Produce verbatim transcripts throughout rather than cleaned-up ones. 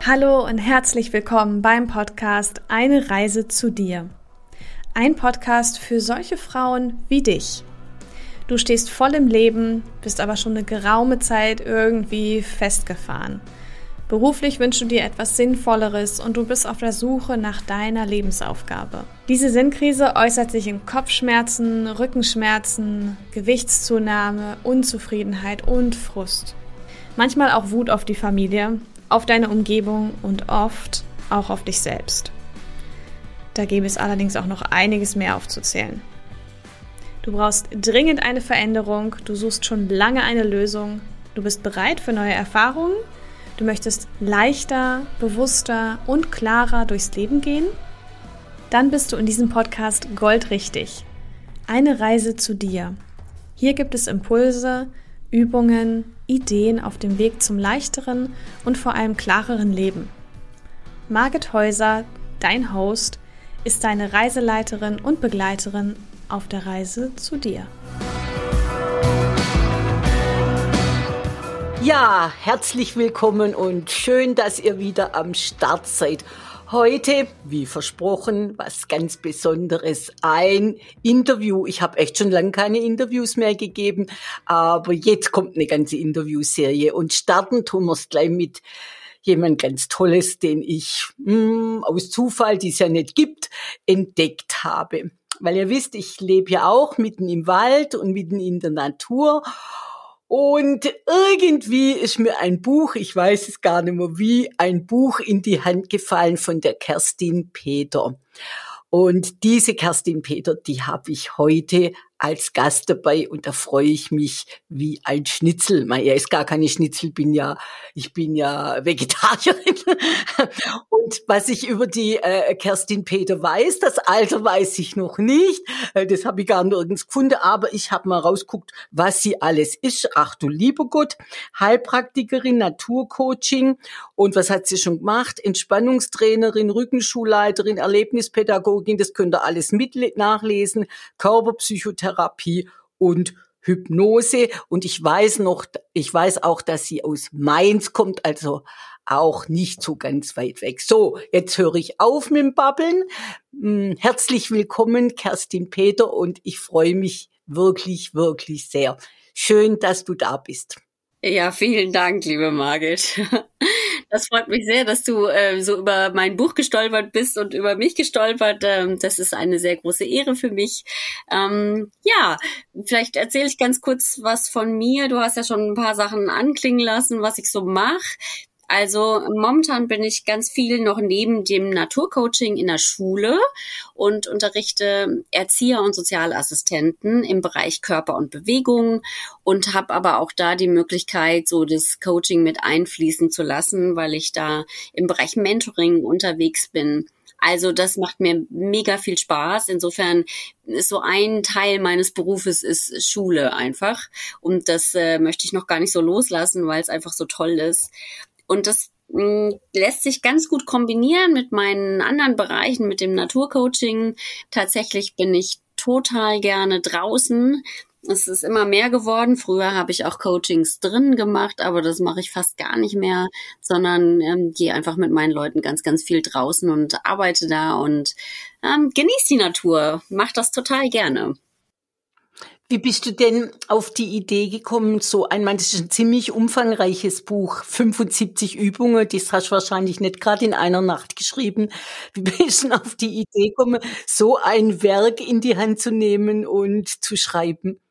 Hallo und herzlich willkommen beim Podcast Eine Reise zu dir. Ein Podcast für solche Frauen wie dich. Du stehst voll im Leben, bist aber schon eine geraume Zeit irgendwie festgefahren. Beruflich wünschst du dir etwas Sinnvolleres und du bist auf der Suche nach deiner Lebensaufgabe. Diese Sinnkrise äußert sich in Kopfschmerzen, Rückenschmerzen, Gewichtszunahme, Unzufriedenheit und Frust. Manchmal auch Wut auf die Familie, auf deine Umgebung und oft auch auf dich selbst. Da gäbe es allerdings auch noch einiges mehr aufzuzählen. Du brauchst dringend eine Veränderung, du suchst schon lange eine Lösung, du bist bereit für neue Erfahrungen, du möchtest leichter, bewusster und klarer durchs Leben gehen? Dann bist du in diesem Podcast goldrichtig. Eine Reise zu dir. Hier gibt es Impulse, Übungen, Ideen auf dem Weg zum leichteren und vor allem klareren Leben. Margit Häuser, dein Host, ist deine Reiseleiterin und Begleiterin auf der Reise zu dir. Ja, herzlich willkommen und schön, dass ihr wieder am Start seid. Heute, wie versprochen, was ganz Besonderes, ein Interview. Ich habe echt schon lange keine Interviews mehr gegeben, aber jetzt kommt eine ganze Interviewserie und starten tun wir es gleich mit jemand ganz Tolles, den ich mh, aus Zufall, die es ja nicht gibt, entdeckt habe. Weil ihr wisst, ich lebe ja auch mitten im Wald und mitten in der Natur. Und irgendwie ist mir ein Buch, ich weiß es gar nicht mehr wie, ein Buch in die Hand gefallen von der Kerstin Peter. Und diese Kerstin Peter, die habe ich heute als Gast dabei und da freue ich mich wie ein Schnitzel. Er ist gar keine Schnitzel, bin ja, ich bin ja Vegetarierin. Und was ich über die äh, Kerstin Peter weiß, das Alter weiß ich noch nicht, äh, das habe ich gar nirgends gefunden, aber ich habe mal rausgeguckt, was sie alles ist. Ach du lieber Gott, Heilpraktikerin, Naturcoaching und was hat sie schon gemacht? Entspannungstrainerin, Rückenschulleiterin, Erlebnispädagogin, das könnt ihr alles mit nachlesen, Körperpsychotherapie und Hypnose. Und ich weiß noch, ich weiß auch, dass sie aus Mainz kommt, also auch nicht so ganz weit weg. So, jetzt höre ich auf mit dem Babbeln. Herzlich willkommen, Kerstin Peter, und ich freue mich wirklich, wirklich sehr. Schön, dass du da bist. Ja, vielen Dank, liebe Margit. Das freut mich sehr, dass du äh, so über mein Buch gestolpert bist und über mich gestolpert. Ähm, das ist eine sehr große Ehre für mich. Ähm, ja, vielleicht erzähle ich ganz kurz was von mir. Du hast ja schon ein paar Sachen anklingen lassen, was ich so mache. Also momentan bin ich ganz viel noch neben dem Naturcoaching in der Schule und unterrichte Erzieher und Sozialassistenten im Bereich Körper und Bewegung und habe aber auch da die Möglichkeit, so das Coaching mit einfließen zu lassen, weil ich da im Bereich Mentoring unterwegs bin. Also das macht mir mega viel Spaß. Insofern ist so ein Teil meines Berufes ist Schule einfach. Und das äh, möchte ich noch gar nicht so loslassen, weil es einfach so toll ist. Und das mh, lässt sich ganz gut kombinieren mit meinen anderen Bereichen, mit dem Naturcoaching. Tatsächlich bin ich total gerne draußen. Es ist immer mehr geworden. Früher habe ich auch Coachings drin gemacht, aber das mache ich fast gar nicht mehr, sondern ähm, gehe einfach mit meinen Leuten ganz, ganz viel draußen und arbeite da und ähm, genieße die Natur. Mache das total gerne. Wie bist du denn auf die Idee gekommen, so ein, man, das ist ein ziemlich umfangreiches Buch, fünfundsiebzig Übungen, das hast du wahrscheinlich nicht gerade in einer Nacht geschrieben. Wie bist du denn auf die Idee gekommen, so ein Werk in die Hand zu nehmen und zu schreiben?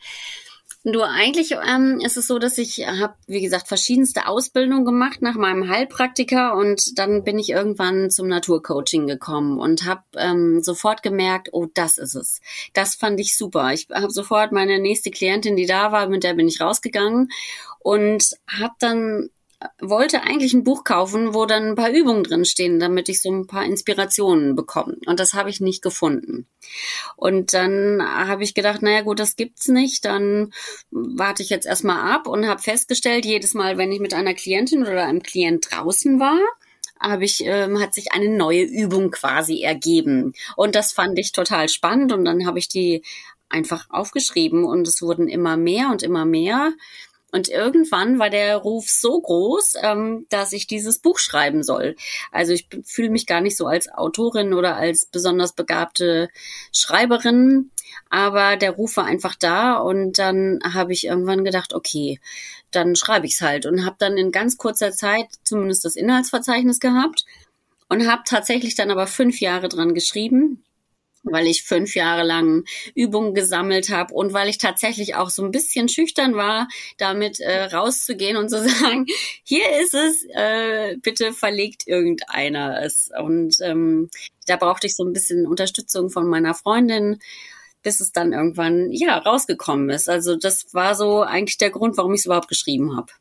Du, eigentlich ähm, ist es so, dass ich habe, wie gesagt, verschiedenste Ausbildungen gemacht nach meinem Heilpraktiker und dann bin ich irgendwann zum Naturcoaching gekommen und habe ähm, sofort gemerkt, oh, das ist es. Das fand ich super. Ich habe sofort meine nächste Klientin, die da war, mit der bin ich rausgegangen und habe dann wollte eigentlich ein Buch kaufen, wo dann ein paar Übungen drin stehen, damit ich so ein paar Inspirationen bekomme. Und das habe ich nicht gefunden. Und dann habe ich gedacht, naja gut, das gibt's nicht. Dann warte ich jetzt erstmal ab und habe festgestellt, jedes Mal, wenn ich mit einer Klientin oder einem Klient draußen war, habe ich, ähm, hat sich eine neue Übung quasi ergeben. Und das fand ich total spannend. Und dann habe ich die einfach aufgeschrieben und es wurden immer mehr und immer mehr. Und irgendwann war der Ruf so groß, ähm, dass ich dieses Buch schreiben soll. Also ich fühle mich gar nicht so als Autorin oder als besonders begabte Schreiberin, aber der Ruf war einfach da und dann habe ich irgendwann gedacht, okay, dann schreibe ich es halt und habe dann in ganz kurzer Zeit zumindest das Inhaltsverzeichnis gehabt und habe tatsächlich dann aber fünf Jahre dran geschrieben, weil ich fünf Jahre lang Übungen gesammelt habe und weil ich tatsächlich auch so ein bisschen schüchtern war, damit äh, rauszugehen und zu sagen, hier ist es, äh, bitte verlegt irgendeiner es. Und ähm, da brauchte ich so ein bisschen Unterstützung von meiner Freundin, bis es dann irgendwann ja rausgekommen ist. Also das war so eigentlich der Grund, warum ich es überhaupt geschrieben habe.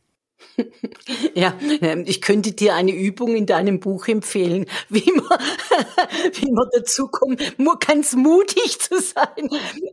Ja, ich könnte dir eine Übung in deinem Buch empfehlen, wie man, wie man dazu kommt, ganz mutig zu sein.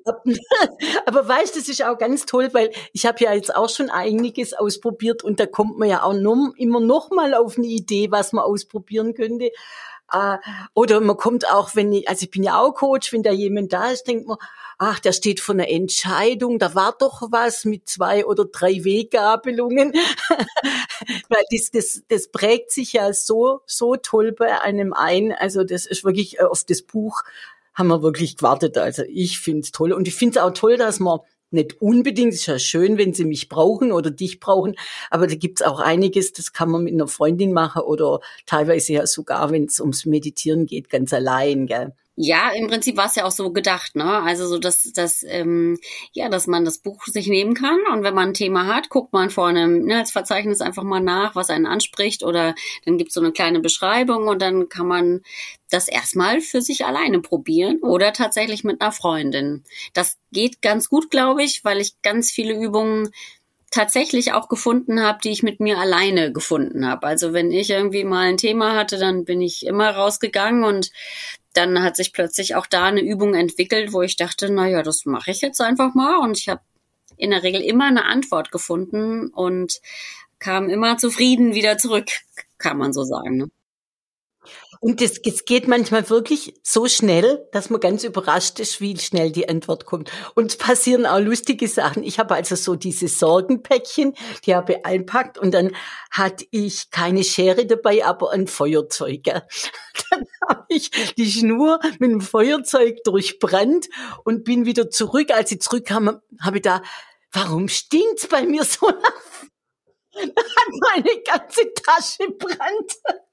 Aber weißt, das ist auch ganz toll, weil ich habe ja jetzt auch schon einiges ausprobiert und da kommt man ja auch noch, immer noch mal auf eine Idee, was man ausprobieren könnte. Uh, oder man kommt auch, wenn ich, also ich bin ja auch Coach, wenn da jemand da ist, denkt man, ach, der steht vor einer Entscheidung, da war doch was mit zwei oder drei Weggabelungen. Weil das, das, das prägt sich ja so, so toll bei einem ein. Also das ist wirklich, auf das Buch haben wir wirklich gewartet. Also ich find's toll. Und ich find's auch toll, dass man nicht unbedingt, ist ja schön, wenn sie mich brauchen oder dich brauchen, aber da gibt's auch einiges, das kann man mit einer Freundin machen oder teilweise ja sogar, wenn es ums Meditieren geht, ganz allein, gell? Ja, im Prinzip war es ja auch so gedacht, ne? Also so, dass, dass, ähm, ja, dass man das Buch sich nehmen kann und wenn man ein Thema hat, guckt man vor einem Inhaltsverzeichnis einfach mal nach, was einen anspricht oder dann gibt's so eine kleine Beschreibung und dann kann man das erstmal für sich alleine probieren oder tatsächlich mit einer Freundin. Das geht ganz gut, glaube ich, weil ich ganz viele Übungen tatsächlich auch gefunden habe, die ich mit mir alleine gefunden habe. Also wenn ich irgendwie mal ein Thema hatte, dann bin ich immer rausgegangen und dann hat sich plötzlich auch da eine Übung entwickelt, wo ich dachte, na ja, das mache ich jetzt einfach mal. Und ich habe in der Regel immer eine Antwort gefunden und kam immer zufrieden wieder zurück, kann man so sagen, ne? Und es, es geht manchmal wirklich so schnell, dass man ganz überrascht ist, wie schnell die Antwort kommt. Und es passieren auch lustige Sachen. Ich habe also so diese Sorgenpäckchen, die habe ich einpackt und dann hatte ich keine Schere dabei, aber ein Feuerzeug. Gell? Dann habe ich die Schnur mit dem Feuerzeug durchbrannt und bin wieder zurück. Als ich zurückkam, habe ich da, warum stinkt's bei mir so nach? Dann hat meine ganze Tasche brannt.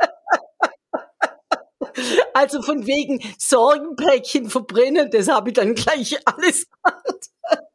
Also von wegen Sorgenpäckchen verbrennen, das habe ich dann gleich alles gemacht.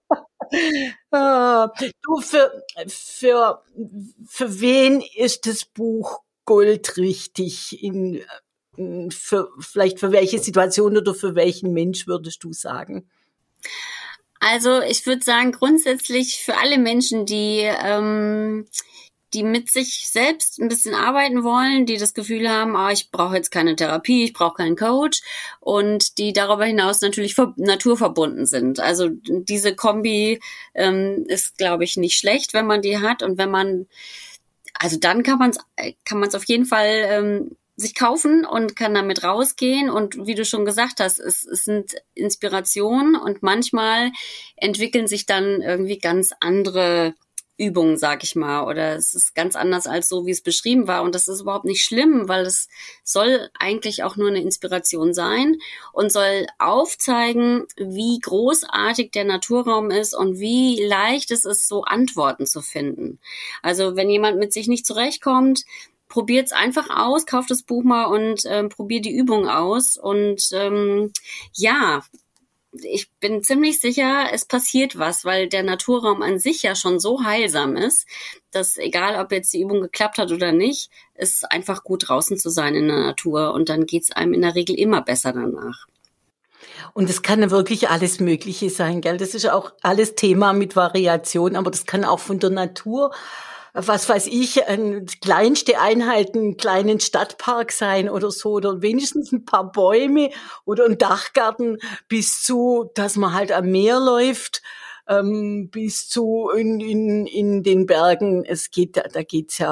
Ah, du, für, für, für wen ist das Buch Gold richtig? In, für, vielleicht für welche Situation oder für welchen Mensch würdest du sagen? Also ich würde sagen, grundsätzlich für alle Menschen, die ähm, die mit sich selbst ein bisschen arbeiten wollen, die das Gefühl haben, ah, ich brauche jetzt keine Therapie, ich brauche keinen Coach und die darüber hinaus natürlich ver- naturverbunden sind. Also diese Kombi ähm, ist, glaube ich, nicht schlecht, wenn man die hat und wenn man, also dann kann man es kann man es auf jeden Fall ähm, sich kaufen und kann damit rausgehen und wie du schon gesagt hast, es, es sind Inspirationen und manchmal entwickeln sich dann irgendwie ganz andere Übungen, sag ich mal, oder es ist ganz anders als so, wie es beschrieben war und das ist überhaupt nicht schlimm, weil es soll eigentlich auch nur eine Inspiration sein und soll aufzeigen, wie großartig der Naturraum ist und wie leicht es ist, so Antworten zu finden. Also wenn jemand mit sich nicht zurechtkommt, probiert's einfach aus, kauft das Buch mal und ähm, probiert die Übung aus und ähm, ja, ich bin ziemlich sicher, es passiert was, weil der Naturraum an sich ja schon so heilsam ist, dass egal, ob jetzt die Übung geklappt hat oder nicht, es einfach gut draußen zu sein in der Natur und dann geht's einem in der Regel immer besser danach. Und es kann wirklich alles Mögliche sein, gell? Das ist auch alles Thema mit Variation, aber das kann auch von der Natur, was weiß ich, ein kleinste Einheit, einen kleinen Stadtpark sein oder so, oder wenigstens ein paar Bäume oder ein Dachgarten, bis zu, dass man halt am Meer läuft, ähm, bis zu in, in, in den Bergen. Es geht, da geht's ja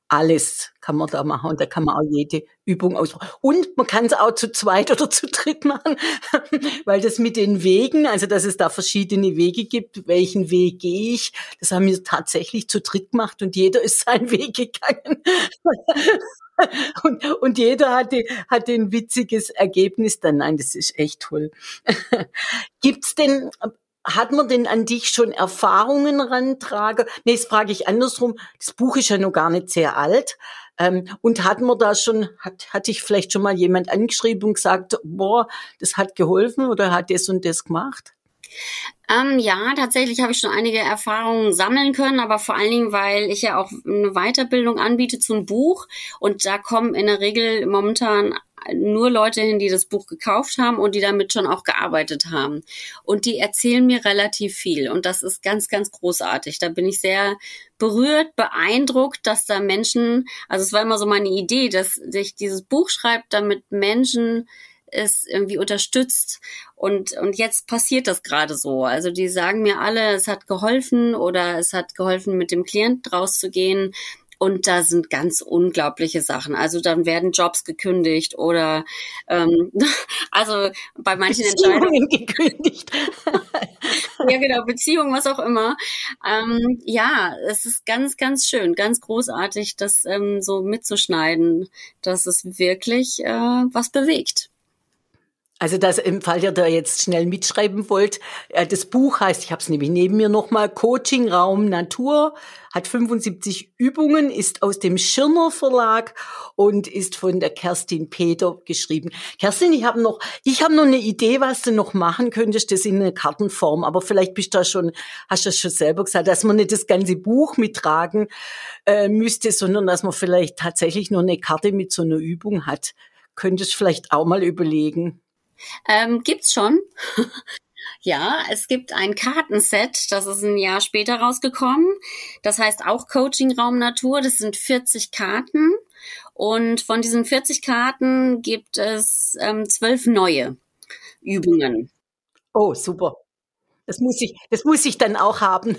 alles kann man da machen und da kann man auch jede Übung ausprobieren. Und man kann es auch zu zweit oder zu dritt machen, weil das mit den Wegen, also dass es da verschiedene Wege gibt, welchen Weg gehe ich, das haben wir tatsächlich zu dritt gemacht und jeder ist seinen Weg gegangen. Und, und jeder hatte, hatte ein witziges Ergebnis dann. Nein, das ist echt toll. Gibt's denn, hat man denn an dich schon Erfahrungen rantragen? Nee, das frage ich andersrum. Das Buch ist ja noch gar nicht sehr alt. Ähm, und hat man da schon, hat, hat dich vielleicht schon mal jemand angeschrieben und gesagt, boah, das hat geholfen oder hat das und das gemacht? Ähm, ja, tatsächlich habe ich schon einige Erfahrungen sammeln können, aber vor allen Dingen, weil ich ja auch eine Weiterbildung anbiete zum Buch und da kommen in der Regel momentan nur Leute hin, die das Buch gekauft haben und die damit schon auch gearbeitet haben. Und die erzählen mir relativ viel und das ist ganz, ganz großartig. Da bin ich sehr berührt, beeindruckt, dass da Menschen, also es war immer so meine Idee, dass ich dieses Buch schreibe, damit Menschen es irgendwie unterstützt und und jetzt passiert das gerade so. Also die sagen mir alle, es hat geholfen oder es hat geholfen, mit dem Klient rauszugehen und da sind ganz unglaubliche Sachen. Also dann werden Jobs gekündigt oder ähm, also bei manchen Entscheidungen gekündigt. Ja genau, Beziehungen, was auch immer. Ähm, ja, es ist ganz, ganz schön, ganz großartig, das ähm, so mitzuschneiden, dass es wirklich äh, was bewegt. Also das im Fall, ihr da jetzt schnell mitschreiben wollt, das Buch heißt, ich habe es nämlich neben mir nochmal, Coaching Raum Natur, hat fünfundsiebzig Übungen, ist aus dem Schirner Verlag und ist von der Kerstin Peter geschrieben. Kerstin, ich habe noch, ich habe noch eine Idee, was du noch machen könntest, das in einer Kartenform, aber vielleicht bist du da schon, hast du das schon selber gesagt, dass man nicht das ganze Buch mittragen äh, müsste, sondern dass man vielleicht tatsächlich nur eine Karte mit so einer Übung hat. Könntest du vielleicht auch mal überlegen. Ähm, gibt's schon. Ja, es gibt ein Kartenset, das ist ein Jahr später rausgekommen. Das heißt auch Coaching Raum Natur. Das sind vierzig Karten. Und von diesen vierzig Karten gibt es ähm, zwölf neue Übungen. Oh, super. Das muss ich, das muss ich dann auch haben.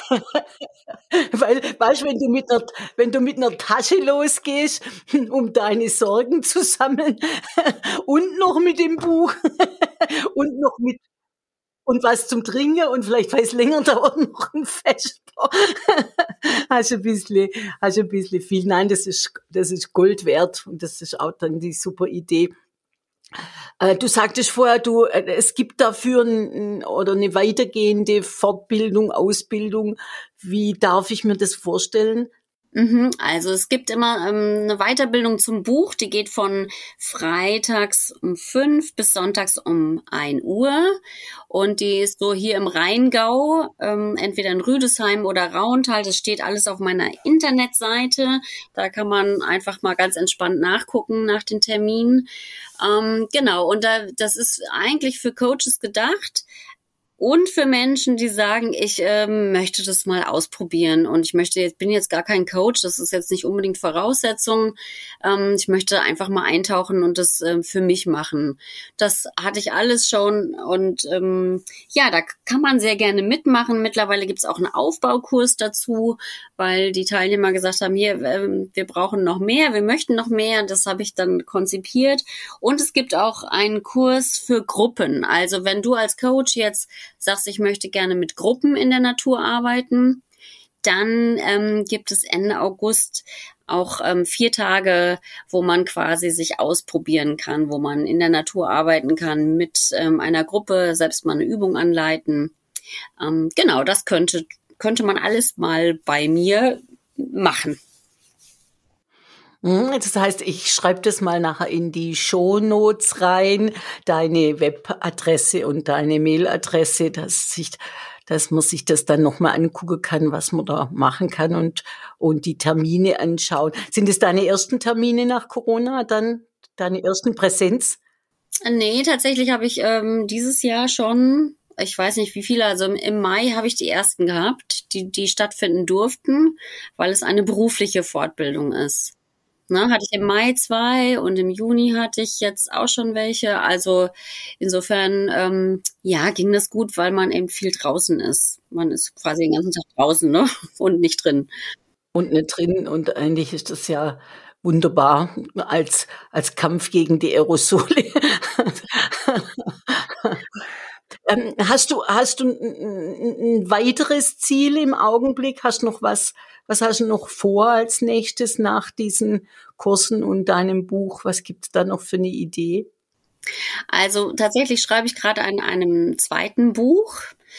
Weil, weißt du, wenn du mit einer, wenn du mit einer Tasche losgehst, um deine Sorgen zu sammeln und noch mit dem Buch und noch mit und was zum Trinken und vielleicht, weil es länger dauert, noch ein Vesper. Hast ein bisschen, hast ein bisschen viel. Nein, das ist, das ist Gold wert und das ist auch dann die super Idee. Du sagtest vorher, du, es gibt dafür ein, oder eine weitergehende Fortbildung, Ausbildung. Wie darf ich mir das vorstellen? Also es gibt immer ähm, eine Weiterbildung zum Buch, die geht von freitags um fünf bis sonntags um ein Uhr und die ist so hier im Rheingau, ähm, entweder in Rüdesheim oder Rauental, das steht alles auf meiner Internetseite, da kann man einfach mal ganz entspannt nachgucken nach den Terminen. Ähm, genau, und da, das ist eigentlich für Coaches gedacht, und für Menschen, die sagen, ich ähm, möchte das mal ausprobieren und ich möchte jetzt bin jetzt gar kein Coach, das ist jetzt nicht unbedingt Voraussetzung. Ähm, ich möchte einfach mal eintauchen und das ähm, für mich machen. Das hatte ich alles schon und ähm, ja, da kann man sehr gerne mitmachen. Mittlerweile gibt's auch einen Aufbaukurs dazu, weil die Teilnehmer gesagt haben, hier, ähm, wir brauchen noch mehr, wir möchten noch mehr. Das habe ich dann konzipiert. Und es gibt auch einen Kurs für Gruppen. Also wenn du als Coach jetzt sagst, ich möchte gerne mit Gruppen in der Natur arbeiten, dann ähm, gibt es Ende August auch ähm, vier Tage, wo man quasi sich ausprobieren kann, wo man in der Natur arbeiten kann, mit ähm, einer Gruppe selbst mal eine Übung anleiten. Ähm, genau, das könnte, könnte man alles mal bei mir machen. Das heißt, ich schreibe das mal nachher in die Shownotes rein, deine Webadresse und deine Mailadresse, dass sich, dass man sich das dann nochmal angucken kann, was man da machen kann und, und die Termine anschauen. Sind es deine ersten Termine nach Corona, dann deine ersten Präsenz? Nee, tatsächlich habe ich ähm, dieses Jahr schon, ich weiß nicht wie viele, also im Mai habe ich die ersten gehabt, die, die stattfinden durften, weil es eine berufliche Fortbildung ist. Ne, hatte ich im Mai zwei und im Juni hatte ich jetzt auch schon welche. Also insofern, ähm, ja, ging das gut, weil man eben viel draußen ist. Man ist quasi den ganzen Tag draußen, ne, und nicht drin. und nicht drin. Und eigentlich ist das ja wunderbar als, als Kampf gegen die Aerosole. ähm, hast du, hast du ein, ein weiteres Ziel im Augenblick? Hast du noch was, was hast du noch vor als nächstes nach diesen Kursen und deinem Buch? Was gibt's da noch für eine Idee? Also tatsächlich schreibe ich gerade an einem zweiten Buch.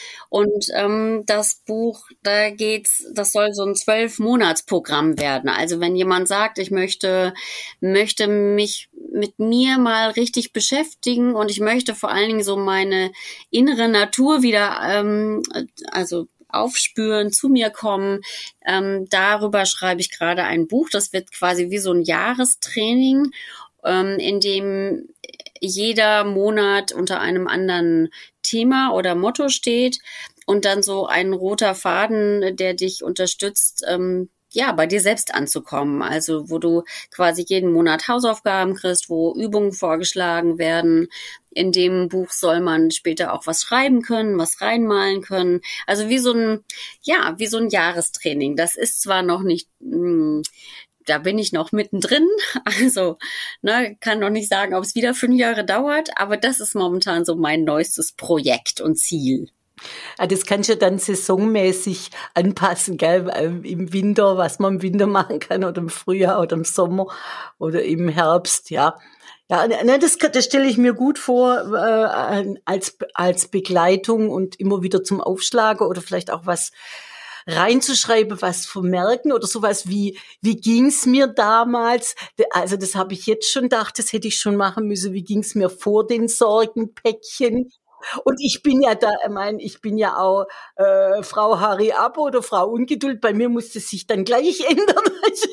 Und ähm, das Buch, da geht's, das soll so ein zwölf-Monats-Programm werden. Also wenn jemand sagt, ich möchte, möchte mich mit mir mal richtig beschäftigen und ich möchte vor allen Dingen so meine innere Natur wieder, ähm, also aufspüren, zu mir kommen, ähm, darüber schreibe ich gerade ein Buch. Das wird quasi wie so ein Jahrestraining, ähm, in dem jeder Monat unter einem anderen Thema oder Motto steht und dann so ein roter Faden, der dich unterstützt, ähm, ja, bei dir selbst anzukommen. Also wo du quasi jeden Monat Hausaufgaben kriegst, wo Übungen vorgeschlagen werden. In dem Buch soll man später auch was schreiben können, was reinmalen können. Also wie so ein, ja, wie so ein Jahrestraining. Das ist zwar noch nicht, mh, da bin ich noch mittendrin, also ne, kann noch nicht sagen, ob es wieder fünf Jahre dauert, aber das ist momentan so mein neuestes Projekt und Ziel. Ja, das kannst du dann saisonmäßig anpassen, gell? Im Winter, was man im Winter machen kann oder im Frühjahr oder im Sommer oder im Herbst, ja. Ja, ne, das, das stelle ich mir gut vor, äh, als, als Begleitung und immer wieder zum Aufschlagen oder vielleicht auch was reinzuschreiben, was vermerken oder sowas wie, wie ging's mir damals? Also das habe ich jetzt schon gedacht, das hätte ich schon machen müssen. Wie ging's mir vor den Sorgenpäckchen? Und ich bin ja da, ich meine, ich bin ja auch äh, Frau Harry ab oder Frau Ungeduld. Bei mir musste es sich dann gleich ändern.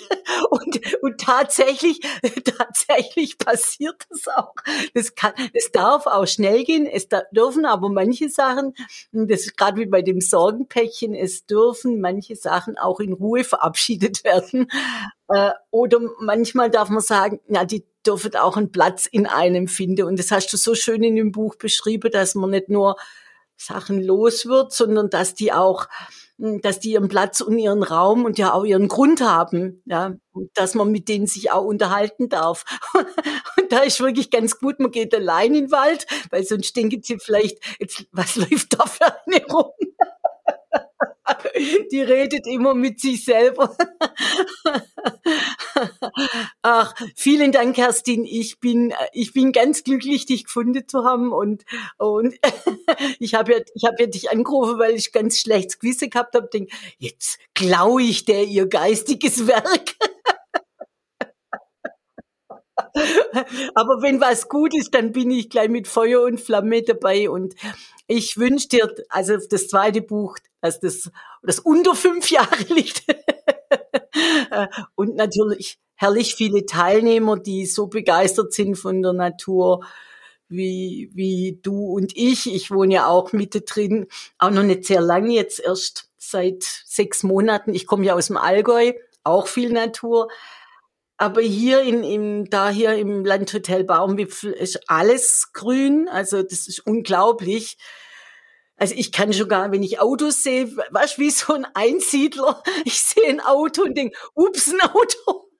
Und, und tatsächlich, tatsächlich passiert das auch. Das kann, das darf auch schnell gehen. Es da, dürfen aber manche Sachen, das ist gerade wie bei dem Sorgenpäckchen, es dürfen manche Sachen auch in Ruhe verabschiedet werden. Äh, oder manchmal darf man sagen, ja, die dürfen auch einen Platz in einem finden. Und das hast du so schön in dem Buch beschrieben, dass man nicht nur Sachen los wird, sondern dass die auch, dass die ihren Platz und ihren Raum und ja auch ihren Grund haben, ja, und dass man mit denen sich auch unterhalten darf. Und da ist wirklich ganz gut, man geht allein in den Wald, weil sonst denken sie vielleicht, jetzt, was läuft da für eine rum? Die redet immer mit sich selber. Ach, vielen Dank, Kerstin. Ich bin, ich bin ganz glücklich, dich gefunden zu haben und, und ich habe ja, ich habe ja dich angerufen, weil ich ganz schlechtes Gewissen gehabt habe. Denk, jetzt klaue ich der ihr geistiges Werk. Aber wenn was gut ist, dann bin ich gleich mit Feuer und Flamme dabei und ich wünsche dir, also das zweite Buch, dass das, das unter fünf Jahre liegt. Und natürlich herrlich viele Teilnehmer, die so begeistert sind von der Natur wie, wie du und ich. Ich wohne ja auch mittendrin, auch noch nicht sehr lang, jetzt erst seit sechs Monaten. Ich komme ja aus dem Allgäu, auch viel Natur. Aber hier in, im, da hier im Landhotel Baumwipfel ist alles grün. Also das ist unglaublich. Also ich kann schon gar, wenn ich Autos sehe, weißt du, wie so ein Einsiedler. Ich sehe ein Auto und denke, ups, ein Auto.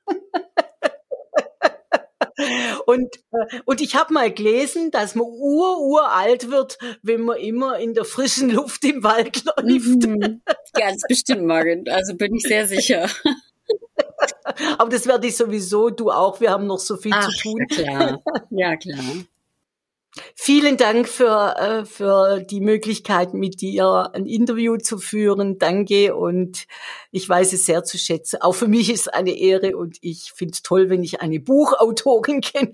Und, und ich habe mal gelesen, dass man ur, uralt wird, wenn man immer in der frischen Luft im Wald läuft. Mhm. Ganz bestimmt, Margit. Also bin ich sehr sicher. Aber das werde ich sowieso, du auch. Wir haben noch so viel Ach, zu tun. Ja, klar. Ja, klar. Vielen Dank für, äh, für die Möglichkeit, mit dir ein Interview zu führen. Danke und ich weiß es sehr zu schätzen. Auch für mich ist es eine Ehre und ich finde es toll, wenn ich eine Buchautorin kenne.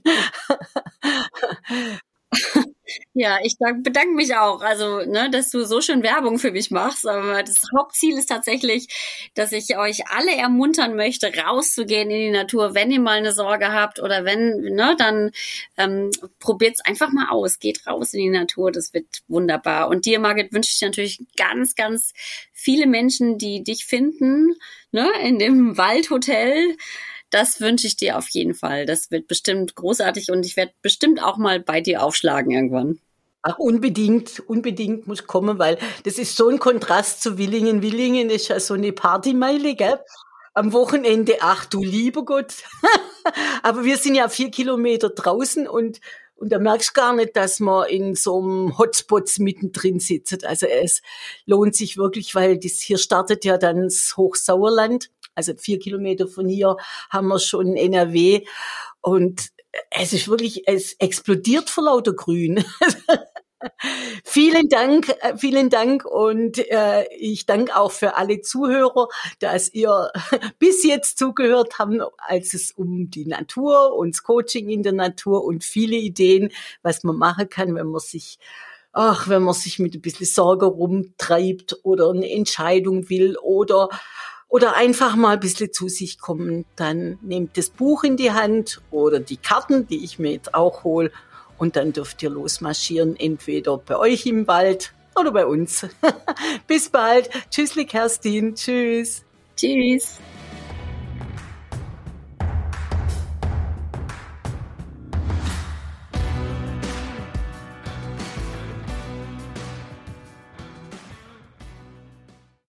Ja, ich dank, bedanke mich auch, also ne, dass du so schön Werbung für mich machst. Aber das Hauptziel ist tatsächlich, dass ich euch alle ermuntern möchte, rauszugehen in die Natur, wenn ihr mal eine Sorge habt oder wenn, ne, dann ähm, probiert's einfach mal aus, geht raus in die Natur, das wird wunderbar. Und dir, Margit, wünsche ich natürlich ganz, ganz viele Menschen, die dich finden, ne, in dem Waldhotel. Das wünsche ich dir auf jeden Fall. Das wird bestimmt großartig und ich werde bestimmt auch mal bei dir aufschlagen irgendwann. Ach, unbedingt, unbedingt muss kommen, weil das ist so ein Kontrast zu Willingen. Willingen ist ja so eine Partymeile, gell? am Wochenende, ach du lieber Gott. Aber wir sind ja vier Kilometer draußen und Und da merkst du gar nicht, dass man in so einem Hotspots mittendrin sitzt. Also es lohnt sich wirklich, weil das hier startet ja dann das Hochsauerland. Also vier Kilometer von hier haben wir schon N R W. Und es ist wirklich, es explodiert vor lauter Grün. Vielen Dank, äh, vielen Dank und äh, ich danke auch für alle Zuhörer, dass ihr bis jetzt zugehört habt, als es um die Natur und das Coaching in der Natur und viele Ideen, was man machen kann, wenn man sich, ach, wenn man sich mit ein bisschen Sorge rumtreibt oder eine Entscheidung will oder oder einfach mal ein bisschen zu sich kommen. Dann nehmt das Buch in die Hand oder die Karten, die ich mir jetzt auch hole. Und dann dürft ihr losmarschieren, entweder bei euch im Wald oder bei uns. Bis bald. Tschüssli, Kerstin. Tschüss. Tschüss.